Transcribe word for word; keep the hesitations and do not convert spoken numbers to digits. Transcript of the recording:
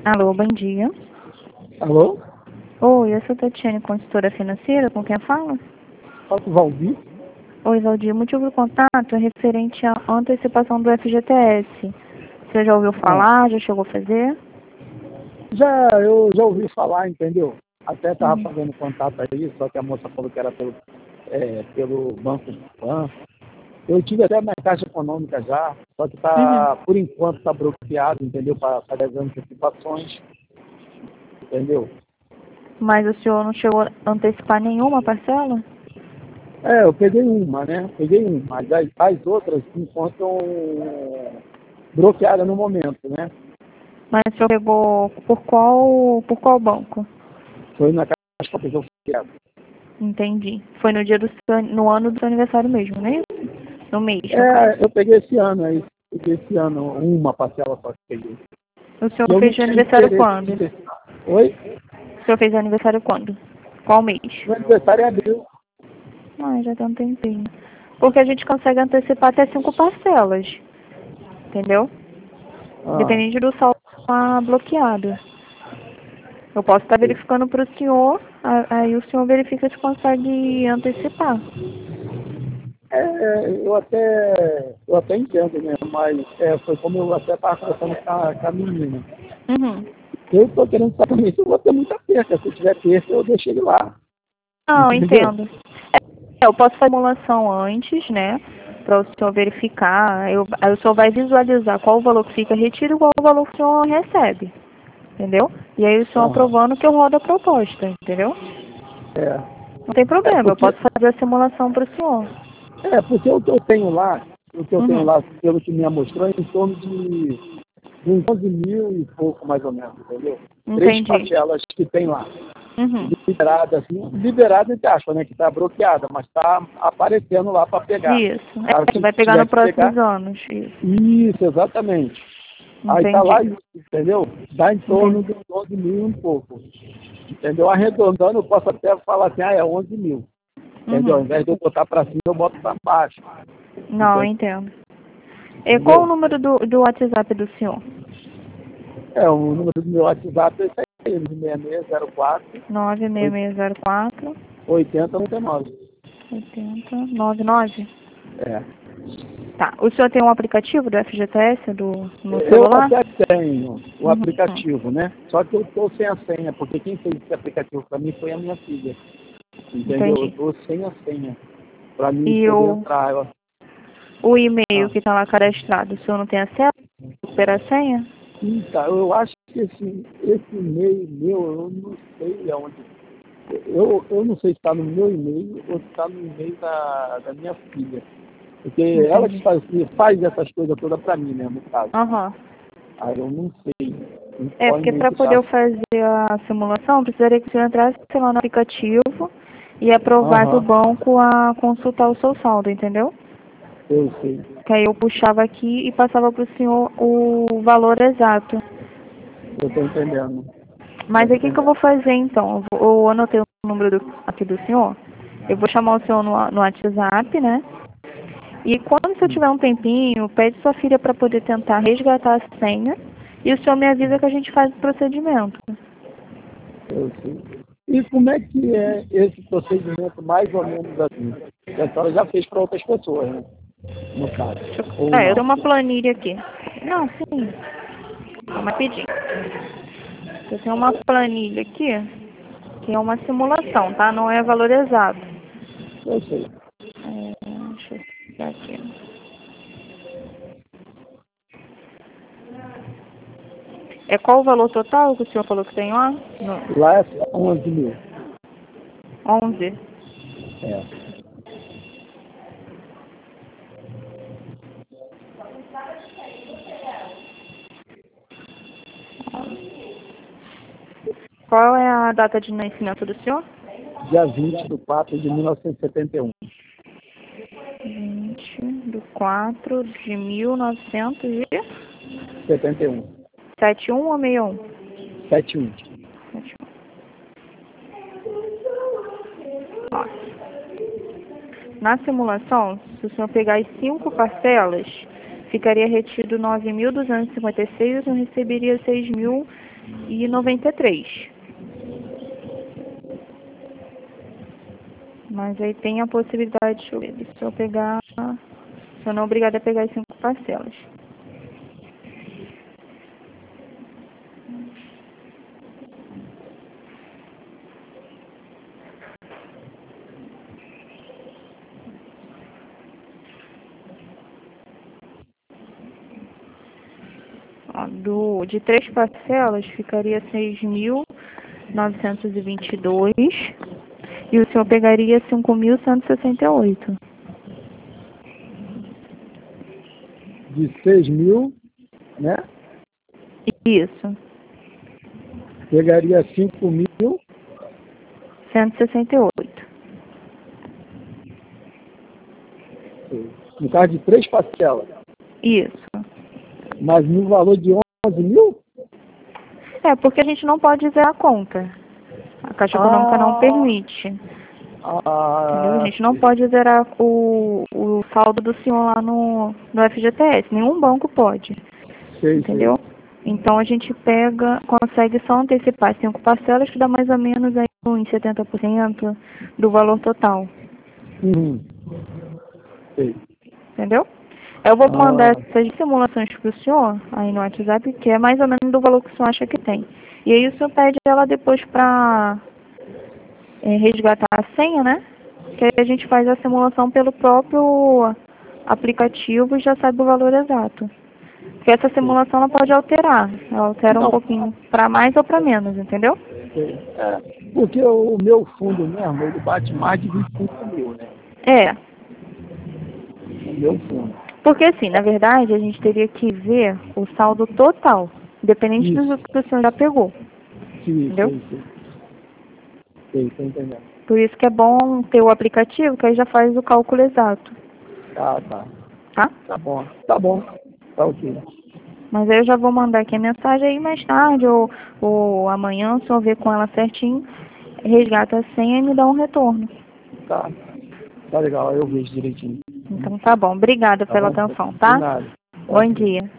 Alô, bom dia. Alô? Oi, eu sou Tatiane, consultora financeira, com quem eu falo? Fala com o Valdir. Oi, Valdir, o motivo do contato é referente à antecipação do F G T S. Você já ouviu Ah, falar, já chegou a fazer? já, eu já ouvi falar, entendeu? Até estava Uhum. fazendo contato aí, só que a moça falou que era pelo, é, pelo Banco do Pan. Eu tive até na Caixa Econômica já, só que Uhum. tá, por enquanto está bloqueado, entendeu? Para fazer as antecipações, entendeu? Mas o senhor não chegou a antecipar nenhuma parcela? É, eu peguei uma, né? Peguei uma, mas as, as outras se encontram bloqueadas no momento, né? Mas o senhor pegou por qual, por qual banco? Foi na Caixa Econômica que eu fiquei. Entendi. Foi no dia do seu, no ano do seu aniversário mesmo, não é isso? No mês, no caso. É, eu peguei esse ano aí, peguei esse ano uma parcela só que peguei. O senhor E eu não fez tinha aniversário interesse quando? de ter. Oi? O senhor fez aniversário quando? Qual mês? Meu aniversário é abril. Ah, já tem um tempinho. Porque a gente consegue antecipar até cinco parcelas, entendeu? Ah, Dependente do saldo estar bloqueado. Eu posso estar verificando para o senhor, a- aí o senhor verifica se consegue antecipar. é, eu até eu até entendo, né? Mas é, foi como eu até estava conversando com a, com a menina. Uhum. Eu estou querendo saber também se eu vou ter muita perca. Se eu tiver perca, eu deixo ele lá. Não, Entendeu? entendo. É, eu posso fazer uma simulação antes, né? Para o senhor verificar. Eu, aí o senhor vai visualizar qual o valor que fica retido e qual o valor que o senhor recebe. Entendeu? E aí o senhor Aham. aprovando que eu rodo a proposta, entendeu? É. Não tem É problema, eu porque, posso fazer a simulação para o senhor. é porque o que eu tenho lá, o que eu tenho Uhum. lá, pelo que me mostrou, é em torno de, de uns onze mil e pouco, mais ou menos, entendeu? Três Entendi. parcelas que tem lá. Uhum. Liberada, assim, liberada entre aspas, né? Que está bloqueada, mas está aparecendo lá para pegar. Isso. Caso É, vai pegar tiver no que pegar, próximos anos. Isso. isso, exatamente. Aí está lá, Entendi. isso, entendeu? Dá em torno Entendi. de onze mil e um pouco. Entendeu? Arredondando, eu posso até falar assim, ah, é onze mil. Entendeu? Ao Uhum. invés de eu botar para cima, eu boto para baixo. Não, eu Entendeu? entendo. E qual o Entendeu? número do, do WhatsApp do senhor? É, o número do meu WhatsApp é esse aí, seis seis zero quatro, nove seis seis zero quatro, oito zero noventa e nove. oito zero nove nove. É. Tá. O senhor tem um aplicativo do F G T S do, no Eu celular? até tenho o Uhum. aplicativo, né? Só que eu estou sem a senha, porque quem fez esse aplicativo para mim foi a minha filha. Entendeu? Eu Entendi. estou sem a senha para mim E poder o, entrar. Eu, o e-mail ah, que está lá cadastrado, o senhor não tem acesso a recuperar a senha? então, eu acho que esse, esse e-mail meu, eu não sei aonde. Eu, eu não sei se está no meu e-mail ou se está no e-mail da, da minha filha. Porque ela que Entendi. faz, que faz essas coisas todas para mim, né, no caso. Aham. Aí eu não sei em É, qual porque e-mail para que poder está. eu fazer a simulação, precisaria que o senhor entrasse lá no aplicativo e aprovasse o Aham, banco a consultar o seu saldo, entendeu? eu sei. Que aí eu puxava aqui e passava para o senhor o valor exato. Eu estou entendendo. Estou Mas aí o que, que eu entendendo. vou fazer então? Eu, vou, eu anotei o número do, aqui do senhor. Eu vou chamar o senhor no, no WhatsApp, né? E quando o senhor Hum, tiver um tempinho, pede sua filha para poder tentar resgatar a senha e o senhor me avisa que a gente faz o procedimento. eu sei. E como é que é esse procedimento mais ou menos assim? Que a senhora já fez para outras pessoas, né? No caso. Deixa eu, Ou é, eu não? tenho uma planilha aqui. Não, sim. Calma rapidinho. Eu tenho uma planilha aqui, que é uma simulação, tá? Não é valor exato. Eu sei. É, deixa eu pegar aqui. É qual o valor total que o senhor falou que tem lá? No, Lá é onze mil. onze. É. Qual é a data de nascimento do senhor? Dia vinte de quatro de mil novecentos e setenta e um. vinte de quatro de mil novecentos e setenta e um. setenta e um ou sessenta e um? setenta e um. setenta e um. Ó, na simulação, se o senhor pegar as cinco parcelas, ficaria retido nove mil duzentos e cinquenta e seis e o senhor receberia seis mil e noventa e três. Mas aí tem a possibilidade, deixa eu ver, se eu pegar, se eu não é obrigada a pegar as cinco parcelas. Ó, do, de três parcelas ficaria seis mil novecentos e vinte e dois e o senhor pegaria cinco mil cento e sessenta e oito. De seis mil, né? Isso. Pegaria cinco mil. cento e sessenta e oito. No caso de três parcelas. Isso. Mas no valor de onze mil? É, porque a gente não pode zerar a conta. A Caixa Ah. Econômica não permite. Ah, Entendeu? A gente não pode zerar o, o saldo do senhor lá no, no F G T S. Nenhum banco pode. sei, Entendeu? sei. Então a gente pega, consegue só antecipar cinco parcelas, que dá mais ou menos aí uns setenta por cento do valor total. Uhum. Sei. Entendeu? Eu vou Ah. mandar essas simulações para o senhor aí no WhatsApp, que é mais ou menos do valor que o senhor acha que tem. E aí o senhor pede ela depois para é, resgatar a senha, né? Que aí a gente faz a simulação pelo próprio aplicativo e já sabe o valor exato. Porque essa simulação ela pode alterar. Ela altera Não. um pouquinho para mais ou para menos, entendeu? Sei. É, porque o meu fundo mesmo, ele bate mais de vinte e cinco mil, né? É. O meu fundo. Porque assim, na verdade, a gente teria que ver o saldo total, independente Isso. do que o senhor já pegou. Sim, Entendeu? sei, sei. Sei, tô entendendo. Por isso que é bom ter o aplicativo, que aí já faz o cálculo exato. Ah, tá. Tá? Tá bom. Tá bom. Tá ok. Mas aí eu já vou mandar aqui a mensagem aí mais tarde ou, ou amanhã, se eu ver com ela certinho, resgata a senha e me dá um retorno. Tá. Tá legal, eu vejo direitinho. Então tá bom. Obrigada Tá pela bom? atenção, De tá? nada. Tá Bom ok. dia.